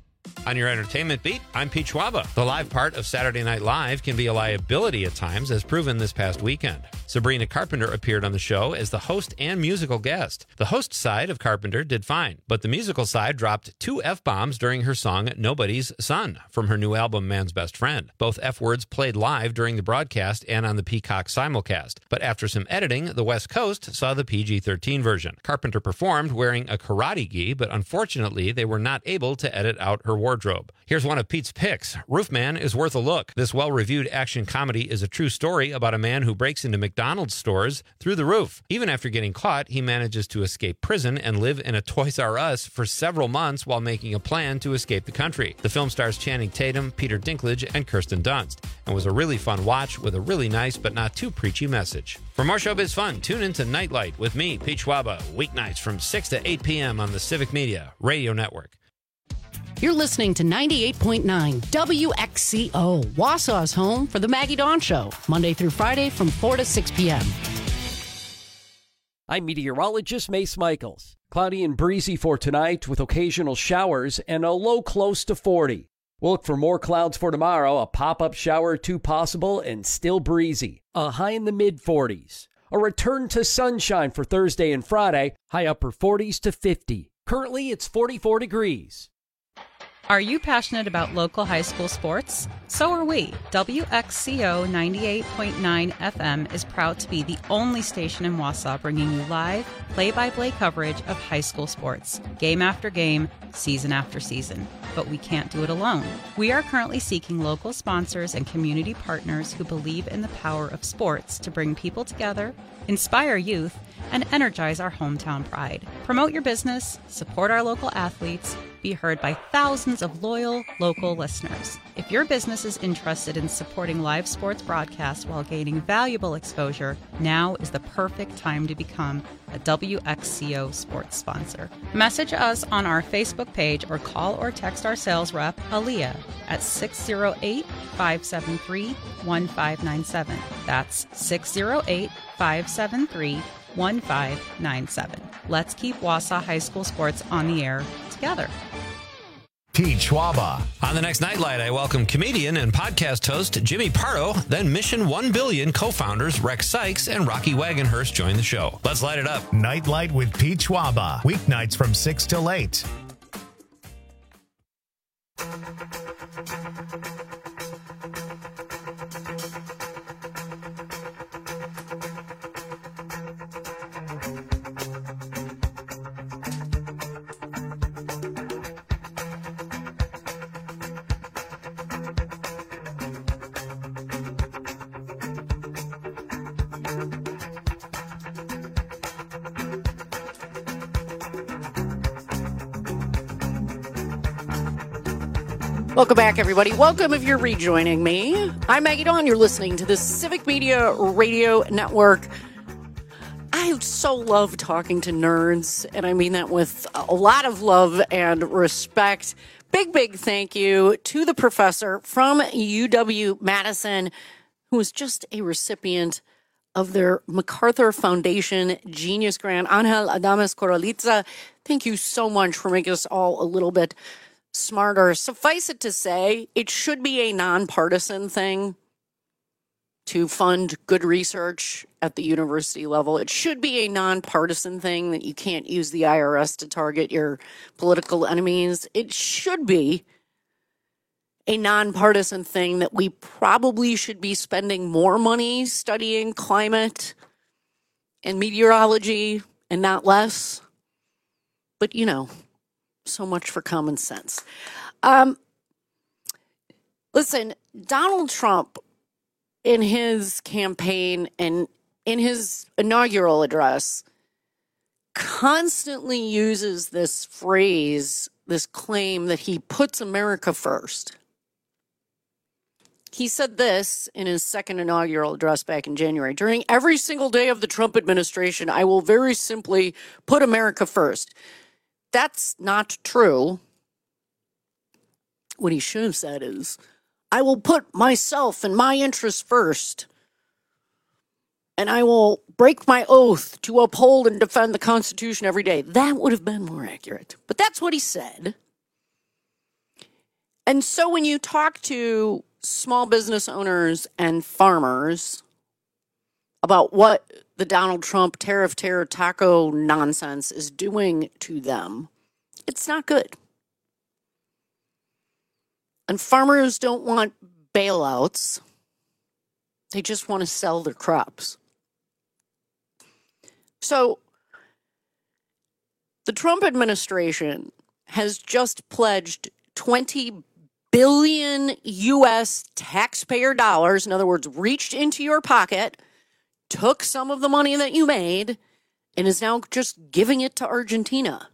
On your entertainment beat, I'm Pete Schwaba. The live part of Saturday Night Live can be a liability at times, as proven this past weekend. Sabrina Carpenter appeared on the show as the host and musical guest. The host side of Carpenter did fine, but the musical side dropped 2 F-bombs during her song Nobody's Son from her new album Man's Best Friend. Both F-words played live during the broadcast and on the Peacock simulcast, but after some editing, the West Coast saw the PG-13 version. Carpenter performed wearing a karate gi, but unfortunately they were not able to edit out her wardrobe. Here's one of Pete's picks. Roofman is worth a look. This well-reviewed action comedy is a true story about a man who breaks into McDonald's stores through the roof. Even after getting caught, he manages to escape prison and live in a Toys R Us for several months while making a plan to escape the country. The film stars Channing Tatum, Peter Dinklage, and Kirsten Dunst, and was a really fun watch with a really nice but not too preachy message. For more showbiz fun, tune into Nightlight with me, Pete Schwaba, weeknights from 6 to 8 p.m. on the Civic Media Radio Network. You're listening to 98.9 WXCO, Wausau's home for the Maggie Dawn Show, Monday through Friday from 4 to 6 p.m. I'm meteorologist Mace Michaels. Cloudy and breezy for tonight with occasional showers and a low close to 40. We'll look for more clouds for tomorrow, a pop-up shower or 2 possible, and still breezy. A high in the mid-40s. A return to sunshine for Thursday and Friday, high upper 40s to 50. Currently, it's 44 degrees. Are you passionate about local high school sports? So are we. WXCO 98.9 FM is proud to be the only station in Wausau bringing you live, play-by-play coverage of high school sports, game after game, season after season. But we can't do it alone. We are currently seeking local sponsors and community partners who believe in the power of sports to bring people together, inspire youth, and energize our hometown pride. Promote your business, support our local athletes, be heard by thousands of loyal local listeners. If your business is interested in supporting live sports broadcasts while gaining valuable exposure, now is the perfect time to become a WXCO sports sponsor. Message us on our Facebook page or call or text our sales rep, Aaliyah, at 608-573-1597. That's 608-573-1597. 1597. Let's keep Wausau High School sports on the air together. Pete Schwaba. On the next Nightlight, I welcome comedian and podcast host Jimmy Pardo, then Mission 1 Billion co-founders Rex Sykes and Rocky Wagonhurst join the show. Let's light it up. Nightlight with Pete Schwaba. Weeknights from 6 till 8. Welcome back, everybody. Welcome if you're rejoining me. I'm Maggie Dawn. You're listening to the Civic Media Radio Network. I so love talking to nerds, and I mean that with a lot of love and respect. Big thank you to the professor from UW-Madison, who was just a recipient of their MacArthur Foundation Genius Grant, Angel Adames Corraliza. Thank you so much for making us all a little bit smarter. Suffice it to say, it should be a nonpartisan thing to fund good research at the university level. It should be a nonpartisan thing that you can't use the IRS to target your political enemies. It should be a nonpartisan thing that we probably should be spending more money studying climate and meteorology and not less. But, you know, so much for common sense. Listen, Donald Trump, in his campaign and in his inaugural address, constantly uses this phrase, this claim that he puts America first. He said this in his second inaugural address back in January. During every single day of the Trump administration, I will very simply put America first. That's not true. What he should have said is, I will put myself and my interests first, and I will break my oath to uphold and defend the Constitution every day. That would have been more accurate. But that's what he said. And so when you talk to small business owners and farmers about what the Donald Trump tariff terror taco nonsense is doing to them, it's not good. And farmers don't want bailouts. They just want to sell their crops. So the Trump administration has just pledged 20 billion U.S. taxpayer dollars, in other words, reached into your pocket, took some of the money that you made, and is now just giving it to Argentina.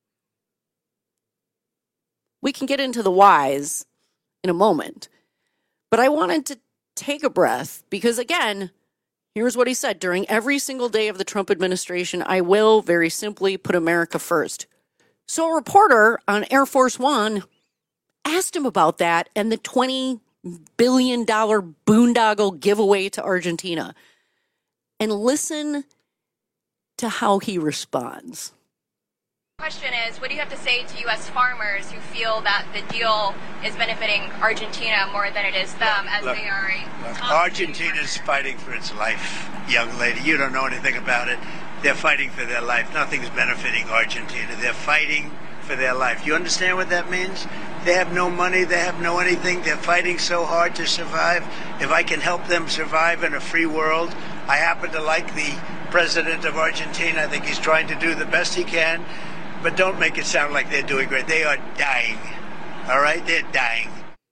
We can get into the whys in a moment, but I wanted to take a breath because, again, here's what he said. During every single day of the Trump administration, I will very simply put America first. So a reporter on Air Force One asked him about that and the $20 billion boondoggle giveaway to Argentina. And listen to how he responds. Question is, what do you have to say to U.S. farmers who feel that the deal is benefiting Argentina more than it is them, as they are Argentina's fighting for its life, young lady. You don't know anything about it. They're fighting for their life. Nothing's benefiting Argentina. They're fighting for their life. You understand what that means? They have no money. They have no anything. They're fighting so hard to survive. If I can help them survive in a free world, I happen to like the president of Argentina. I think he's trying to do the best he can. But don't make it sound like they're doing great. They are dying. All right? They're dying.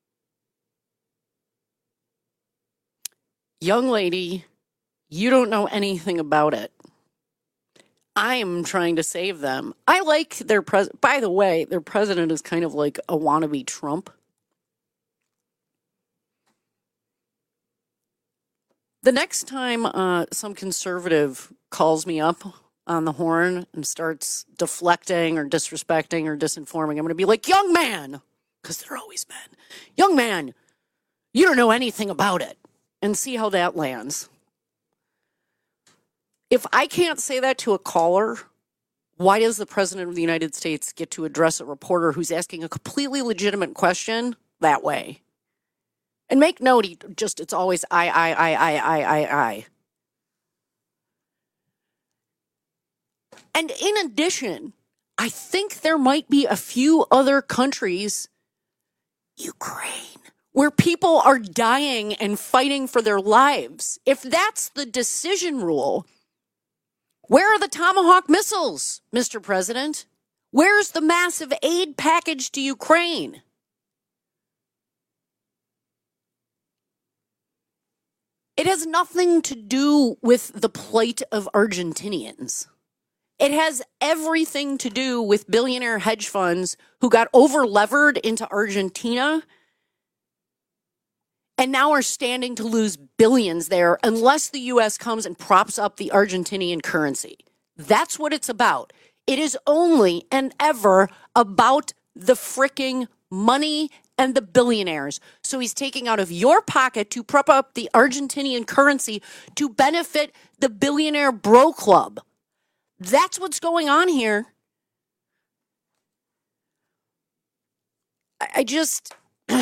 Young lady, you don't know anything about it. I am trying to save them. I like their president. By the way, their president is kind of like a wannabe Trump. The next time some conservative calls me up on the horn and starts deflecting or disrespecting or disinforming, I'm going to be like, young man, because they're always men. Young man, you don't know anything about it. And see how that lands. If I can't say that to a caller, why does the President of the United States get to address a reporter who's asking a completely legitimate question that way? And make note, it's always I. And in addition, I think there might be a few other countries, Ukraine, where people are dying and fighting for their lives. If that's the decision rule, where are the Tomahawk missiles, Mr. President? Where's the massive aid package to Ukraine? It has nothing to do with the plight of Argentinians. It has everything to do with billionaire hedge funds who got over-levered into Argentina and now are standing to lose billions there unless the U.S. comes and props up the Argentinian currency. That's what it's about. It is only and ever about the fricking money and the billionaires. So he's taking out of your pocket to prop up the Argentinian currency to benefit the billionaire bro club. That's what's going on here. I just...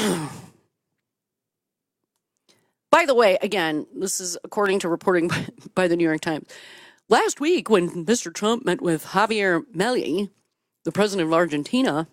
By the way, again, this is according to reporting by the New York Times. Last week, when Mr. Trump met with Javier Milei, the president of Argentina,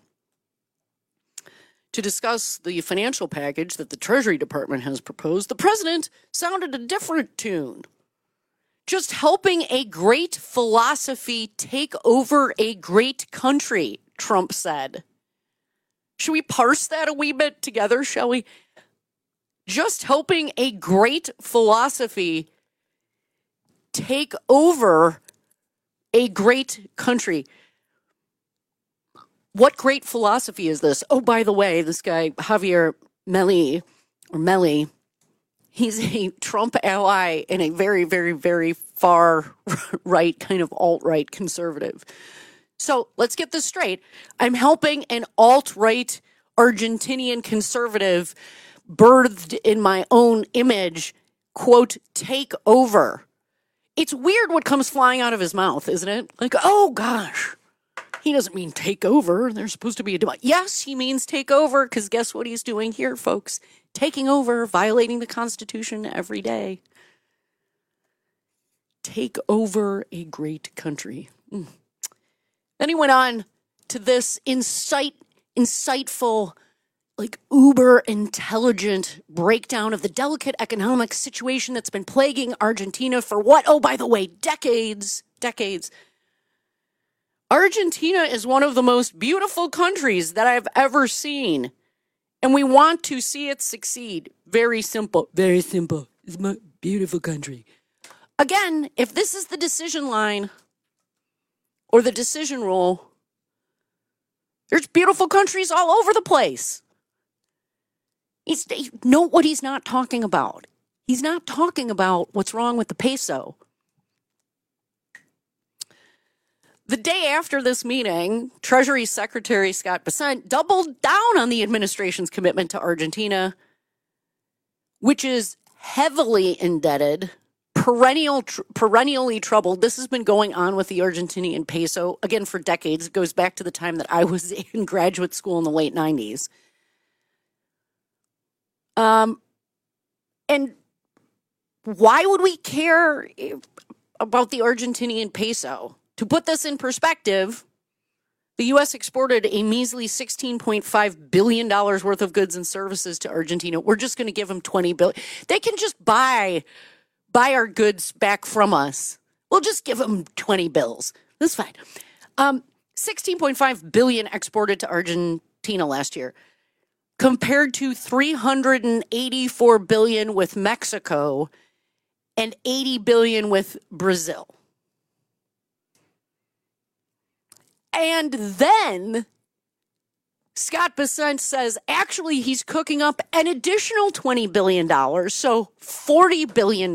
to discuss the financial package that the Treasury Department has proposed, the president sounded a different tune. Just helping a great philosophy take over a great country, Trump said. Should we parse that a wee bit together, shall we? Just helping a great philosophy take over a great country. What great philosophy is this? Oh, by the way, this guy, Javier Milei, he's a Trump ally and a very, very, very far right, kind of alt-right conservative. So let's get this straight. I'm helping an alt-right Argentinian conservative birthed in my own image, quote, take over. It's weird what comes flying out of his mouth, isn't it? Like, oh gosh, he doesn't mean take over. There's supposed to be a debate. Yes, he means take over, because guess what he's doing here, folks? Taking over, violating the Constitution every day. Take over a great country. Then he went on to this insightful, like uber intelligent breakdown of the delicate economic situation that's been plaguing Argentina for what? Oh, by the way, decades. Argentina is one of the most beautiful countries that I've ever seen. And we want to see it succeed. Very simple. Very simple. It's a beautiful country. Again, if this is the decision line or the decision rule, there's beautiful countries all over the place. Note what he's not talking about. He's not talking about what's wrong with the peso. The day after this meeting, Treasury Secretary Scott Bessent doubled down on the administration's commitment to Argentina, which is heavily indebted, perennially troubled. This has been going on with the Argentinian peso, again, for decades. It goes back to the time that I was in graduate school in the late 90s. And why would we care about the Argentinian peso? To put this in perspective, the U.S. exported a measly $16.5 billion worth of goods and services to Argentina. We're just going to give them $20 billion. They can just buy our goods back from us. We'll just give them 20 bills. That's fine. $16.5 billion exported to Argentina last year, compared to $384 billion with Mexico and $80 billion with Brazil. And then Scott Bessent says, actually, he's cooking up an additional $20 billion, so $40 billion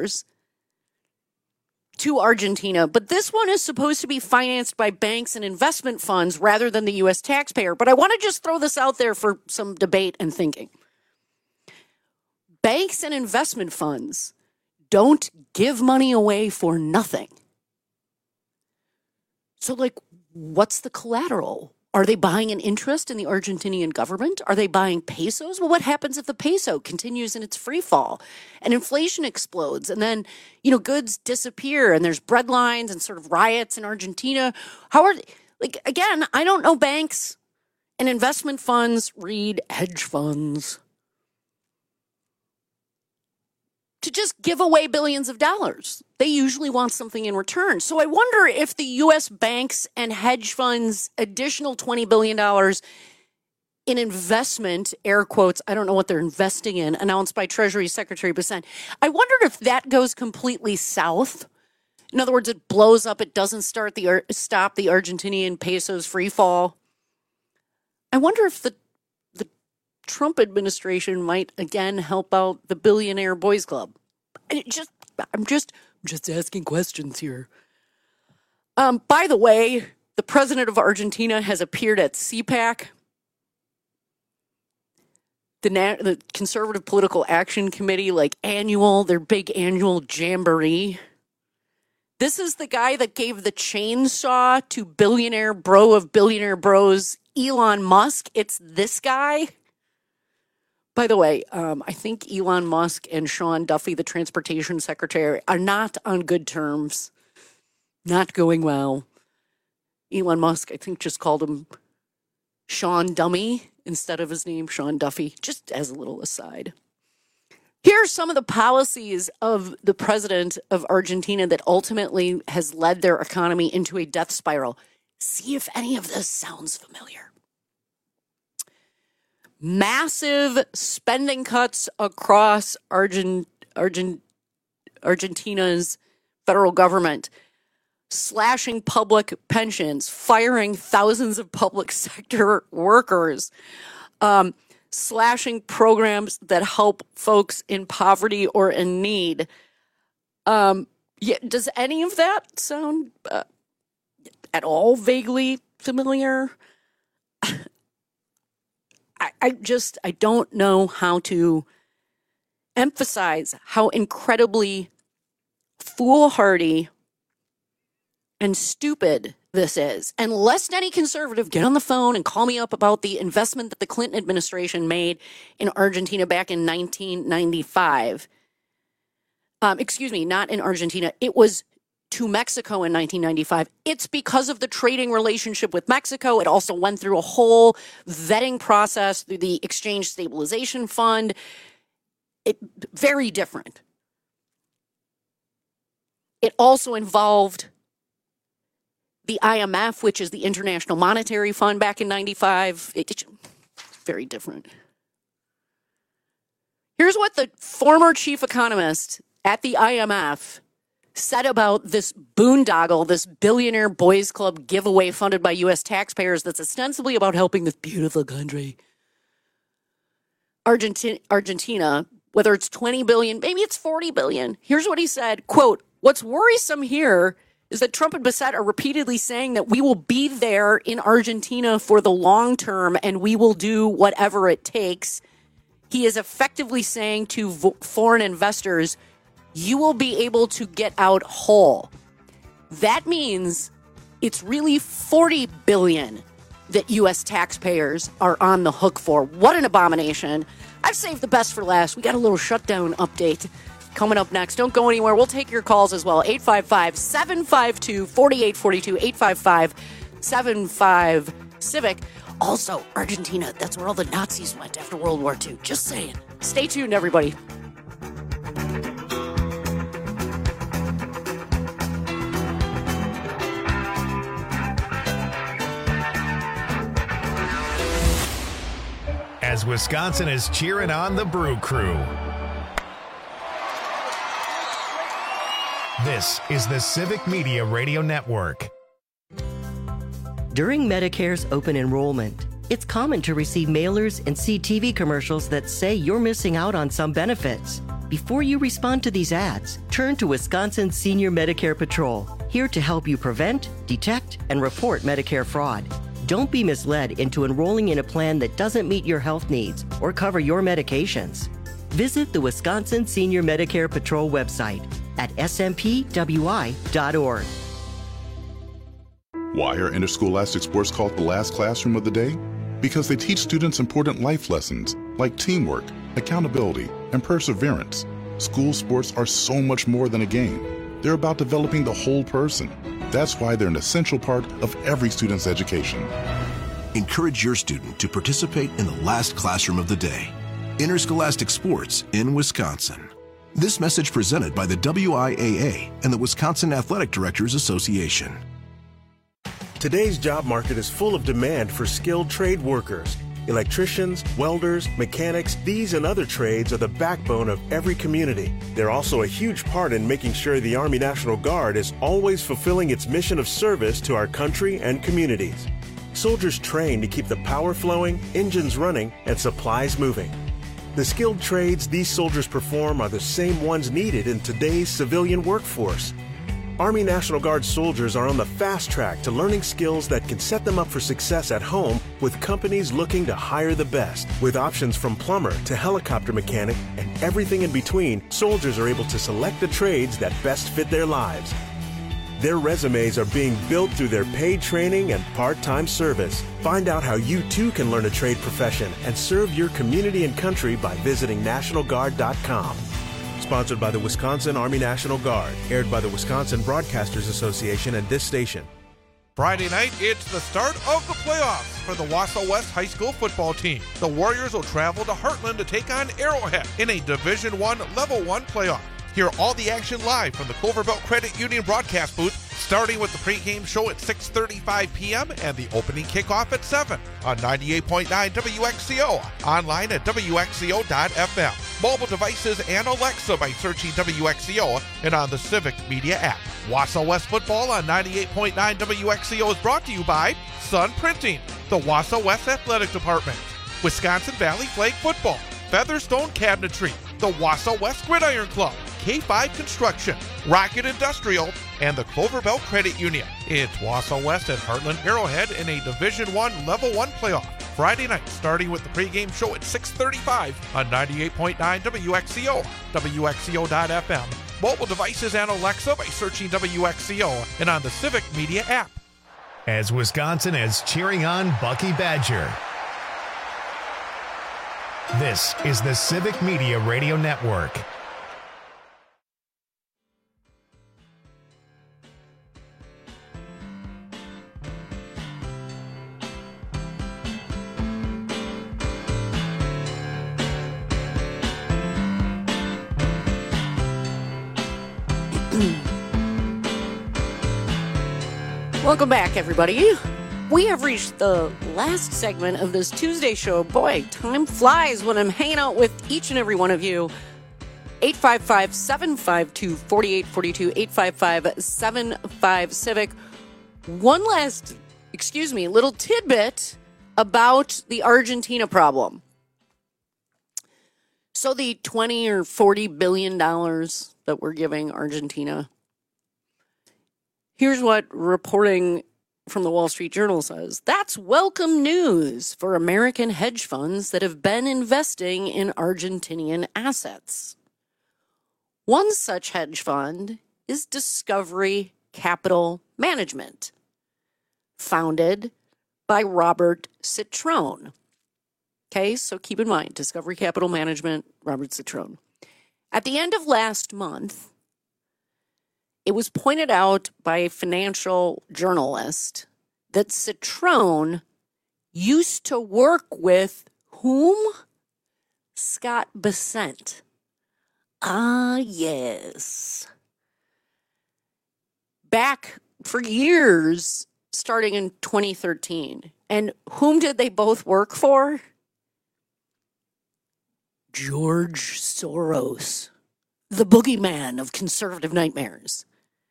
to Argentina. But this one is supposed to be financed by banks and investment funds rather than the U.S. taxpayer. But I want to just throw this out there for some debate and thinking. Banks and investment funds don't give money away for nothing. So, like, what's the collateral? Are they buying an interest in the Argentinian government? Are they buying pesos? Well, what happens if the peso continues in its free fall and inflation explodes and then, goods disappear and there's bread lines and sort of riots in Argentina? How are, again, I don't know banks and investment funds read hedge funds to just give away billions of dollars. They usually want something in return. So I wonder if the U.S. banks and hedge funds additional $20 billion in investment, air quotes, I don't know what they're investing in, announced by Treasury Secretary Bessent. I wondered if that goes completely south. In other words, it blows up, it doesn't stop the Argentinian peso's free fall. I wonder if the Trump administration might again help out the Billionaire Boys Club. I'm just asking questions here. By the way, the president of Argentina has appeared at CPAC, the Conservative Political Action Committee, their big annual jamboree. This is the guy that gave the chainsaw to billionaire bro of billionaire bros, Elon Musk. It's this guy. By the way, I think Elon Musk and Sean Duffy, the transportation secretary, are not on good terms. Not going well. Elon Musk, I think, just called him Sean Dummy instead of his name, Sean Duffy, just as a little aside. Here are some of the policies of the president of Argentina that ultimately has led their economy into a death spiral. See if any of this sounds familiar. Massive spending cuts across Argentina's federal government, slashing public pensions, firing thousands of public sector workers, slashing programs that help folks in poverty or in need. Does any of that sound at all vaguely familiar? I don't know how to emphasize how incredibly foolhardy and stupid this is. And lest any conservative get on the phone and call me up about the investment that the Clinton administration made in Argentina back in 1995. Excuse me, not in Argentina. It was to Mexico in 1995. It's because of the trading relationship with Mexico. It also went through a whole vetting process through the Exchange Stabilization Fund. Very different. It also involved the IMF, which is the International Monetary Fund, back in 95. It's very different. Here's what the former chief economist at the IMF said about this boondoggle, this Billionaire Boys Club giveaway funded by U.S. taxpayers that's ostensibly about helping this beautiful country. Argentina, whether it's 20 billion, maybe it's 40 billion. Here's what he said, quote, "What's worrisome here is that Trump and Bessent are repeatedly saying that we will be there in Argentina for the long term and we will do whatever it takes. He is effectively saying to foreign investors, you will be able to get out whole. That means it's really 40 billion that U.S. taxpayers are on the hook for. What an abomination. I've saved the best for last. We got a little shutdown update coming up next. Don't go anywhere. We'll take your calls as well. 855-752-4842, 855-75-CIVIC. Also, Argentina, that's where all the Nazis went after World War II. Just saying. Stay tuned, everybody. As Wisconsin is cheering on the Brew Crew. This is the Civic Media Radio Network. During Medicare's open enrollment, it's common to receive mailers and see TV commercials that say you're missing out on some benefits. Before you respond to these ads, turn to Wisconsin Senior Medicare Patrol, here to help you prevent, detect, and report Medicare fraud. Don't be misled into enrolling in a plan that doesn't meet your health needs or cover your medications. Visit the Wisconsin Senior Medicare Patrol website at smpwi.org. Why are interscholastic sports called the last classroom of the day? Because they teach students important life lessons like teamwork, accountability, and perseverance. School sports are so much more than a game. They're about developing the whole person. That's why they're an essential part of every student's education. Encourage your student to participate in the last classroom of the day. Interscholastic sports in Wisconsin. This message presented by the WIAA and the Wisconsin Athletic Directors Association. Today's job market is full of demand for skilled trade workers. Electricians, welders, mechanics, these and other trades are the backbone of every community. They're also a huge part in making sure the Army National Guard is always fulfilling its mission of service to our country and communities. Soldiers train to keep the power flowing, engines running, and supplies moving. The skilled trades these soldiers perform are the same ones needed in today's civilian workforce. Army National Guard soldiers are on the fast track to learning skills that can set them up for success at home with companies looking to hire the best. With options from plumber to helicopter mechanic and everything in between, soldiers are able to select the trades that best fit their lives. Their resumes are being built through their paid training and part-time service. Find out how you too can learn a trade profession and serve your community and country by visiting NationalGuard.com. Sponsored by the Wisconsin Army National Guard. Aired by the Wisconsin Broadcasters Association and this station. Friday night, it's the start of the playoffs for the Wausau West High School football team. The Warriors will travel to Heartland to take on Arrowhead in a Division I Level 1 playoff. Hear all the action live from the Clover Belt Credit Union broadcast booth, starting with the pregame show at 6:35 p.m. and the opening kickoff at 7 on 98.9 WXCO, online at WXCO.FM, mobile devices and Alexa by searching WXCO and on the Civic Media app. Wausau West football on 98.9 WXCO is brought to you by Sun Printing, the Wausau West Athletic Department, Wisconsin Valley Flag Football, Featherstone Cabinetry, the Wausau West Gridiron Club, K5 Construction, Rocket Industrial, and the Clover Belt Credit Union. It's Wausau West at Heartland Arrowhead in a Division I Level 1 playoff. Friday night, starting with the pregame show at 6:35 on 98.9 WXCO, WXCO.FM, mobile devices and Alexa by searching WXCO and on the Civic Media app. As Wisconsin is cheering on Bucky Badger, this is the Civic Media Radio Network. Welcome back, everybody. We have reached the last segment of this Tuesday show. Boy, time flies when I'm hanging out with each and every one of you. 855-752-4842, 855-75-CIVIC. One last, little tidbit about the Argentina problem. So the $20 or $40 billion that we're giving Argentina, here's what reporting from the Wall Street Journal says. That's welcome news for American hedge funds that have been investing in Argentinian assets. One such hedge fund is Discovery Capital Management, founded by Robert Citrone. Okay, so keep in mind, Discovery Capital Management, Robert Citrone. At the end of last month, it was pointed out by a financial journalist that Citrone used to work with whom? Scott Bessent. Ah, yes. Back for years, starting in 2013. And whom did they both work for? George Soros, the boogeyman of conservative nightmares.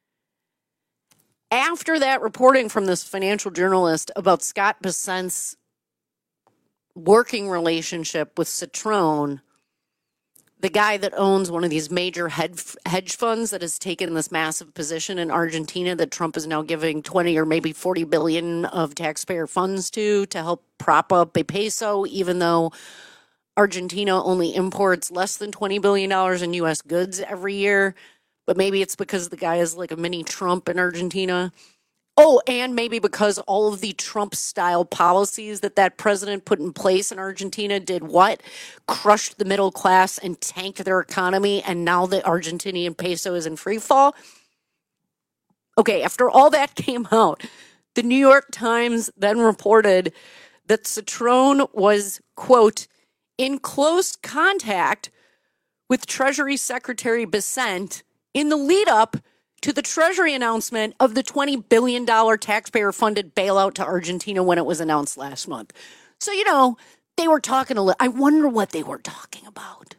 After that reporting from this financial journalist about Scott Bessent's working relationship with Citrone, the guy that owns one of these major hedge funds that has taken this massive position in Argentina that Trump is now giving 20 or maybe 40 billion of taxpayer funds to help prop up a peso, even though Argentina only imports less than $20 billion in U.S. goods every year, but maybe it's because the guy is like a mini Trump in Argentina. Oh, and maybe because all of the Trump-style policies that president put in place in Argentina did what? Crushed the middle class and tanked their economy, and now the Argentinian peso is in free fall? Okay, after all that came out, the New York Times then reported that Citron was, quote, in close contact with Treasury Secretary Bessent in the lead-up to the Treasury announcement of the $20 billion taxpayer-funded bailout to Argentina when it was announced last month. So, they were talking a little. I wonder what they were talking about.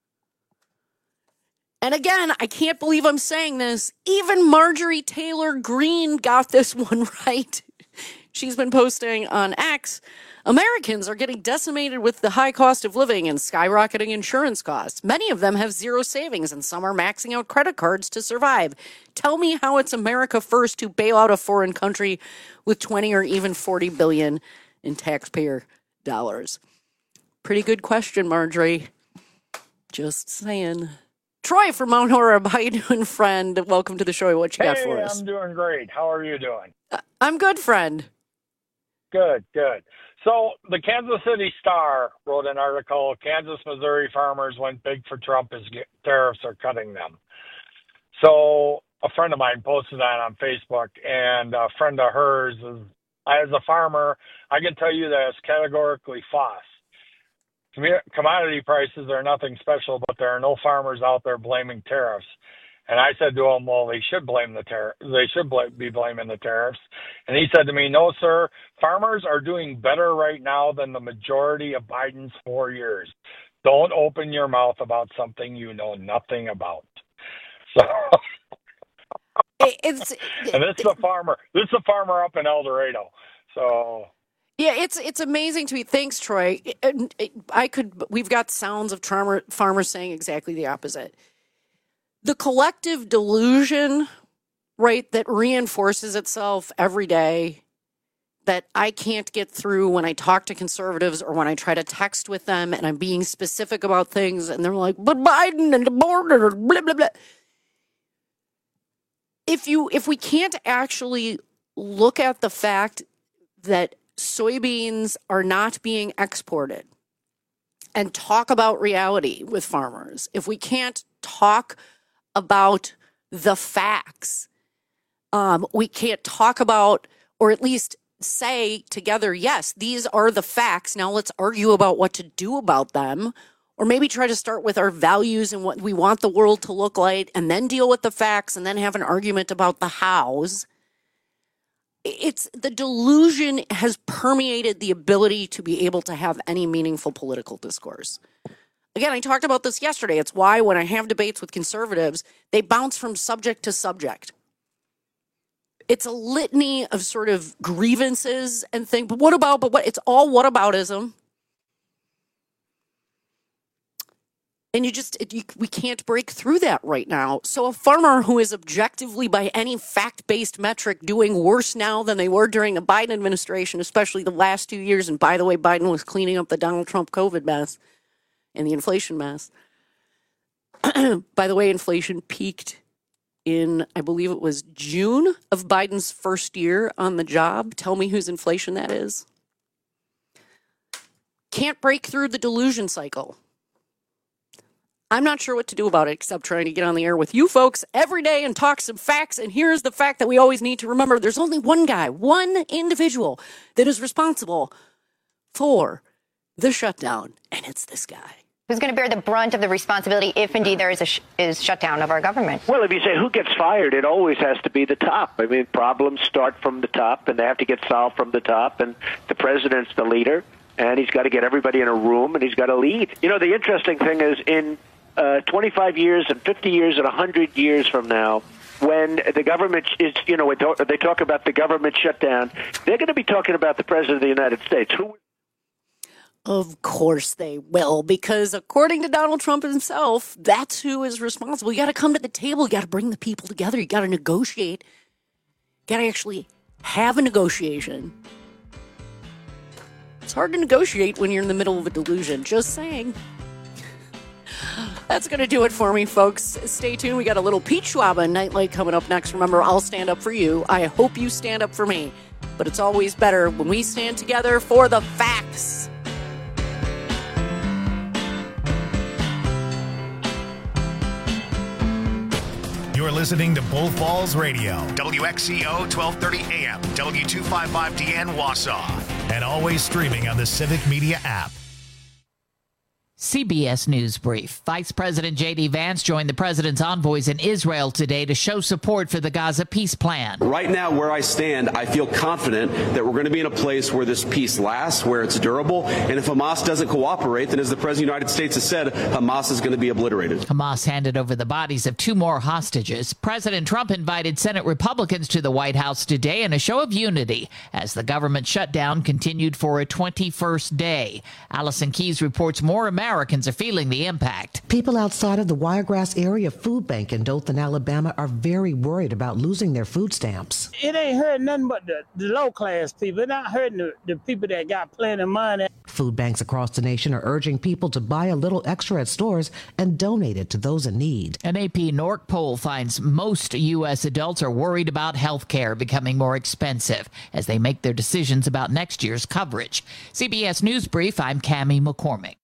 And again, I can't believe I'm saying this. Even Marjorie Taylor Greene got this one right. She's been posting on X, Americans are getting decimated with the high cost of living and skyrocketing insurance costs. Many of them have zero savings and some are maxing out credit cards to survive. Tell me how it's America first to bail out a foreign country with 20 or even 40 billion in taxpayer dollars. Pretty good question, Marjorie. Just saying. Troy from Mount Horeb, how you doing, friend? Welcome to the show. What you got for us? I'm doing great. How are you doing? I'm good, friend. Good. So the Kansas City Star wrote an article, Kansas, Missouri farmers went big for Trump as tariffs are cutting them. So a friend of mine posted that on Facebook, and a friend of hers is, as a farmer, I can tell you that it's categorically false. Commodity prices are nothing special, but there are no farmers out there blaming tariffs. And I said to him, well, they should blame the tariff. They should be blaming the tariffs. And he said to me, no, sir, farmers are doing better right now than the majority of Biden's 4 years. Don't open your mouth about something you know nothing about. So, and this is a farmer. This is a farmer up in El Dorado. So. Yeah, it's amazing to me. Thanks, Troy. We've got sounds of farmers saying exactly the opposite. The collective delusion, right, that reinforces itself every day that I can't get through when I talk to conservatives or when I try to text with them and I'm being specific about things and they're like, but Biden and the border, blah, blah, blah. If we can't actually look at the fact that soybeans are not being exported and talk about reality with farmers, if we can't talk about the facts, we can't talk about, or at least say together, yes, these are the facts. Now let's argue about what to do about them, or maybe try to start with our values and what we want the world to look like, and then deal with the facts, and then have an argument about the hows. It's the delusion has permeated the ability to be able to have any meaningful political discourse. Again, I talked about this yesterday. It's why when I have debates with conservatives, they bounce from subject to subject. It's a litany of sort of grievances and things. But what? It's all whataboutism. And we can't break through that right now. So a farmer who is objectively, by any fact-based metric, doing worse now than they were during the Biden administration, especially the last 2 years. And by the way, Biden was cleaning up the Donald Trump COVID mess and the inflation mess. By the way, inflation peaked in, I believe it was June of Biden's first year on the job. Tell me whose inflation that is. Can't break through the delusion cycle. I'm not sure what to do about it except trying to get on the air with you folks every day and talk some facts. And here's the fact that we always need to remember. There's only one guy, one individual that is responsible for the shutdown, and it's this guy. Who's going to bear the brunt of the responsibility if indeed there is shutdown of our government? Well, if you say who gets fired, it always has to be the top. I mean, problems start from the top, and they have to get solved from the top, and the president's the leader, and he's got to get everybody in a room, and he's got to lead. You know, the interesting thing is in 25 years and 50 years and 100 years from now, when the government is, you know, they talk about the government shutdown, they're going to be talking about the president of the United States. Of course they will, because according to Donald Trump himself, that's who is responsible. You got to come to the table. You got to bring the people together. You got to negotiate. You got to actually have a negotiation. It's hard to negotiate when you're in the middle of a delusion. Just saying. That's going to do it for me, folks. Stay tuned. We got a little Pete Schwaba Nightlight coming up next. Remember, I'll stand up for you. I hope you stand up for me. But it's always better when we stand together for the facts. You're listening to Bull Falls Radio, WXCO 1230 AM, W255DN Wausau, and always streaming on the Civic Media app. CBS News Brief. Vice President J.D. Vance joined the president's envoys in Israel today to show support for the Gaza peace plan. Right now, where I stand, I feel confident that we're going to be in a place where this peace lasts, where it's durable, and if Hamas doesn't cooperate, then as the President of the United States has said, Hamas is going to be obliterated. Hamas handed over the bodies of 2 more hostages. President Trump invited Senate Republicans to the White House today in a show of unity as the government shutdown continued for a 21st day. Allison Keyes reports more Americans are feeling the impact. People outside of the Wiregrass Area Food Bank in Dothan, Alabama are very worried about losing their food stamps. It ain't hurting nothing but the low-class people. It's not hurting the people that got plenty of money. Food banks across the nation are urging people to buy a little extra at stores and donate it to those in need. An AP NORC poll finds most U.S. adults are worried about health care becoming more expensive as they make their decisions about next year's coverage. CBS News Brief, I'm Cammie McCormick.